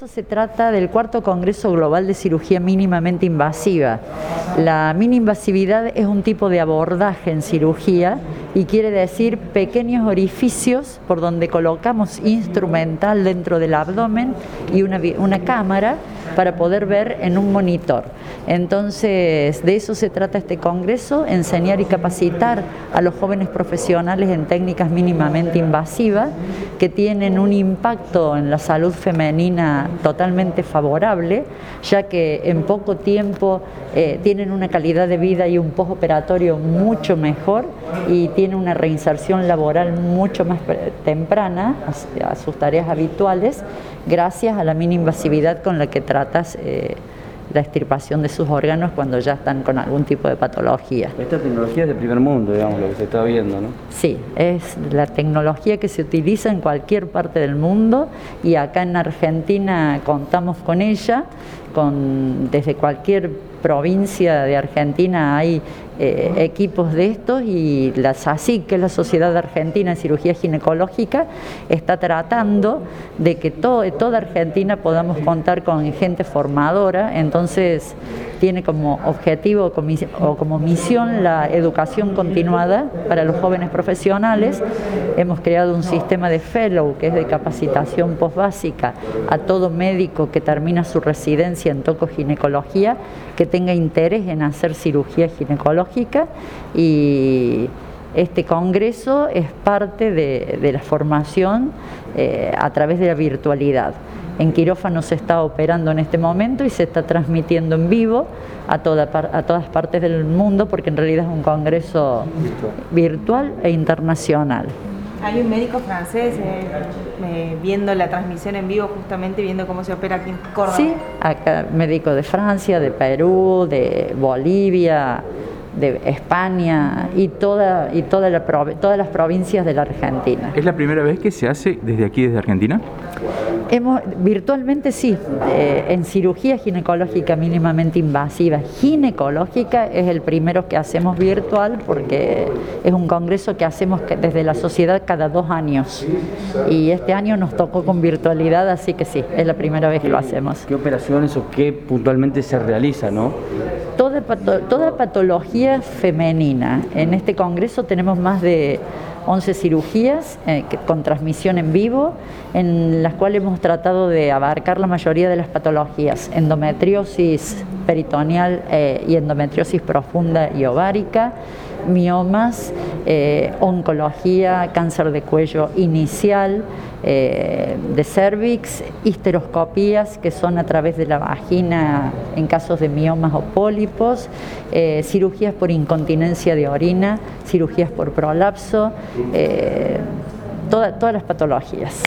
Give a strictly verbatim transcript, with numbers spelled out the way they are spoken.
Congreso se trata del cuarto Congreso Global de Cirugía Mínimamente Invasiva. La mini-invasividad es un tipo de abordaje en cirugía y quiere decir pequeños orificios por donde colocamos instrumental dentro del abdomen y una, una cámara para poder ver en un monitor. Entonces, de eso se trata este congreso, enseñar y capacitar a los jóvenes profesionales en técnicas mínimamente invasivas que tienen un impacto en la salud femenina totalmente favorable, ya que en poco tiempo eh, tienen una calidad de vida y un postoperatorio mucho mejor y tienen una reinserción laboral mucho más temprana a, a sus tareas habituales, gracias a la mini-invasividad con la que tratas eh, la extirpación de sus órganos cuando ya están con algún tipo de patología. Esta tecnología es de primer mundo, digamos, lo que se está viendo, ¿no? Sí, es la tecnología que se utiliza en cualquier parte del mundo y acá en Argentina contamos con ella, con, desde cualquier provincia de Argentina hay eh, equipos de estos y la S A C I C, que es la Sociedad Argentina de Cirugía Ginecológica, está tratando de que todo, toda Argentina podamos contar con gente formadora, entonces tiene como objetivo o como misión la educación continuada para los jóvenes profesionales. Hemos creado un sistema de fellow, que es de capacitación postbásica a todo médico que termina su residencia en tocoginecología, que tenga interés en hacer cirugía ginecológica, y este congreso es parte de, de la formación eh, a través de la virtualidad. En quirófano se está operando en este momento y se está transmitiendo en vivo a, toda, a todas partes del mundo, porque en realidad es un congreso virtual e internacional. Hay un médico francés eh, eh, viendo la transmisión en vivo, justamente viendo cómo se opera aquí en Córdoba. Sí, acá médicos de Francia, de Perú, de Bolivia, de España y, toda, y toda la, todas las provincias de la Argentina. ¿Es la primera vez que se hace desde aquí, desde Argentina? Hemos, virtualmente sí, eh, en cirugía ginecológica mínimamente invasiva, ginecológica es el primero que hacemos virtual, porque es un congreso que hacemos que desde la sociedad cada dos años y este año nos tocó con virtualidad, así que sí, es la primera vez que lo hacemos. ¿Qué operaciones o qué puntualmente se realiza, no? Toda, pato, toda patología femenina. En este congreso tenemos más de once cirugías eh, que, con transmisión en vivo, en las cuales hemos tratado de abarcar la mayoría de las patologías: endometriosis peritoneal eh, y endometriosis profunda y ovárica, miomas, eh, oncología, cáncer de cuello inicial, eh, de cervix, histeroscopías, que son a través de la vagina en casos de miomas o pólipos, eh, cirugías por incontinencia de orina, cirugías por prolapso, eh, toda, todas las patologías.